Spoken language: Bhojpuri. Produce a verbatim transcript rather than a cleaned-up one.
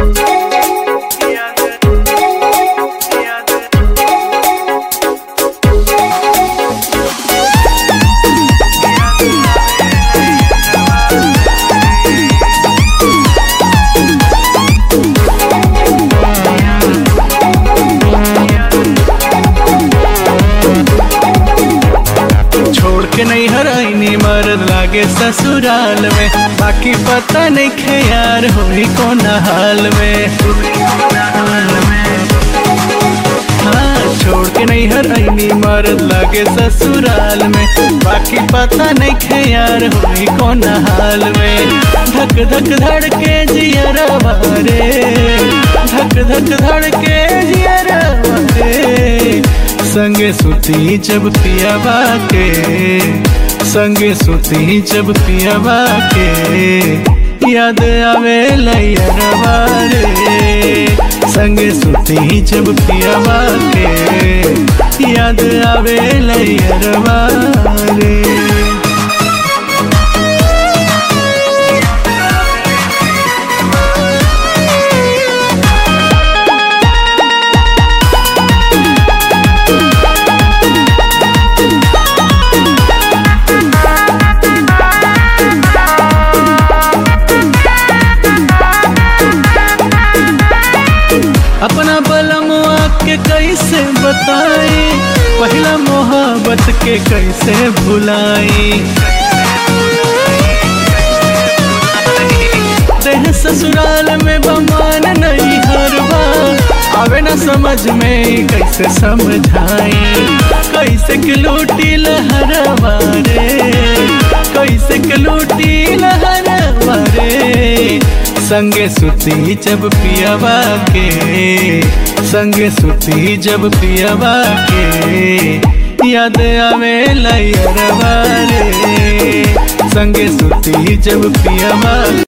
के नहीं हराइनी मरद लागे ससुराल में, बाकी पता नहीं खे यार होई कौन हाल में। हाँ छोड़ के नहीं हराइनी मरद लागे ससुराल में, बाकी पता नहीं खे यार होई कौन हाल में। धक धक धड़ के जियरवा रे, धक धक धड़ के जियरवा रे। संगे सुती जब पियावा के, संगे सुती जब पियावा के, याद आवे लैयरवा रे। संगे सुती जब पियावा के, याद आवे लैयरवा रे। अपना बलमुआ के कैसे बताई, पहला मोहब्बत के कैसे भुलाई। देह ससुराल में बमान नहीं हरवा, आवे न समझ में कैसे समझाई। कैसे के लूटी लहरवा रे, कैसे के लूटी लहरवा रे। संगे सुती जब पियावा के, संगे सुती जब पियावा के, याद आवे लैयरवा रे। संगे सुती जब पियावा